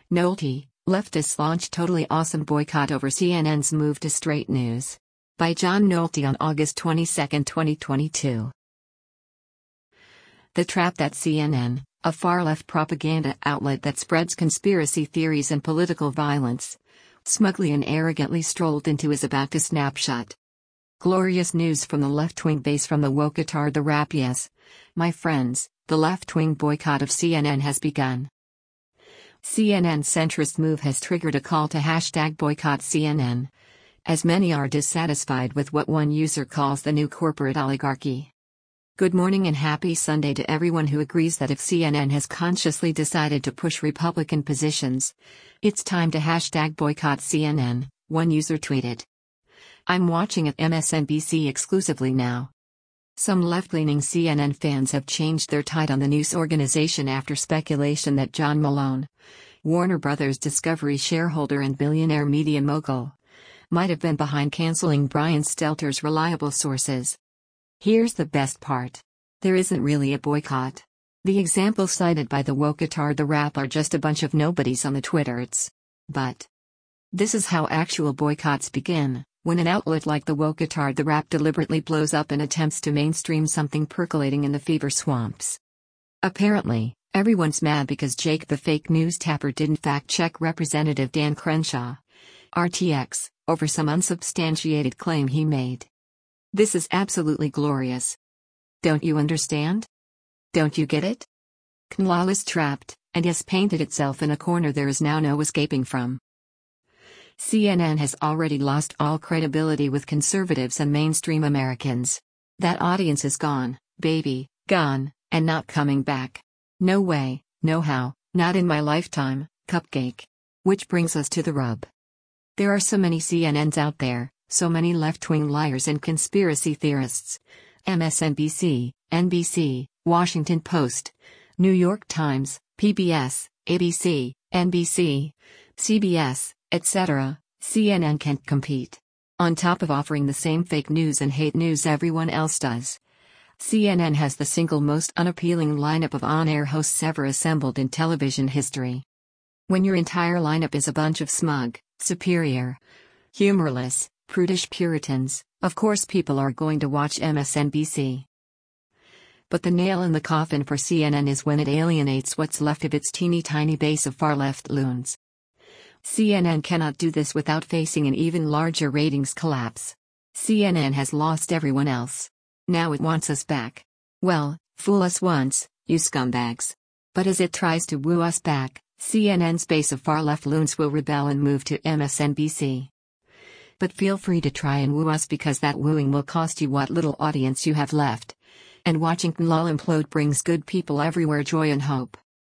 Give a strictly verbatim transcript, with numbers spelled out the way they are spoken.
Nolte, leftists launch totally awesome boycott over C N N's move to straight news. By John Nolte on August twenty-second, twenty twenty-two. The trap that C N N, a far-left propaganda outlet that spreads conspiracy theories and political violence, smugly and arrogantly strolled into is about to snap shut. Glorious news from the left-wing base from the woke-atard the rap. Yes, my friends, the left-wing boycott of C N N has begun. C N N's centrist move has triggered a call to hashtag boycott C N N, as many are dissatisfied with what one user calls the new corporate oligarchy. Good morning and happy Sunday to everyone who agrees that if C N N has consciously decided to push Republican positions, it's time to hashtag boycott C N N, one user tweeted. I'm watching at M S N B C exclusively now. Some left-leaning C N N fans have changed their tide on the news organization after speculation that John Malone, Warner Brothers Discovery shareholder and billionaire media mogul, might have been behind canceling Brian Stelter's reliable sources. Here's the best part. There isn't really a boycott. The examples cited by the woke-atard the rap are just a bunch of nobodies on the Twitterts. But this is how actual boycotts begin. When an outlet like the woke-atard the rap deliberately blows up and attempts to mainstream something percolating in the fever swamps. Apparently, everyone's mad because Jake the fake news tapper didn't fact-check Representative Dan Crenshaw, R T X, over some unsubstantiated claim he made. This is absolutely glorious. Don't you understand? Don't you get it? C N L A is trapped, and has painted itself in a corner there is now no escaping from. C N N has already lost all credibility with conservatives and mainstream Americans. That audience is gone, baby, gone, and not coming back. No way, no how, not in my lifetime, cupcake. Which brings us to the rub. There are so many C N Ns out there, so many left-wing liars and conspiracy theorists. M S N B C, N B C, Washington Post, New York Times, P B S, A B C, N B C, C B S, et cetera. C N N can't compete. On top of offering the same fake news and hate news everyone else does, C N N has the single most unappealing lineup of on-air hosts ever assembled in television history. When your entire lineup is a bunch of smug, superior, humorless, prudish Puritans, of course people are going to watch M S N B C. But the nail in the coffin for C N N is when it alienates what's left of its teeny-tiny base of far-left loons. C N N cannot do this without facing an even larger ratings collapse. C N N has lost everyone else. Now it wants us back. Well, fool us once, you scumbags. But as it tries to woo us back, C N N's base of far-left loons will rebel and move to M S N B C. But feel free to try and woo us because that wooing will cost you what little audience you have left. And watching C N L A implode brings good people everywhere joy and hope.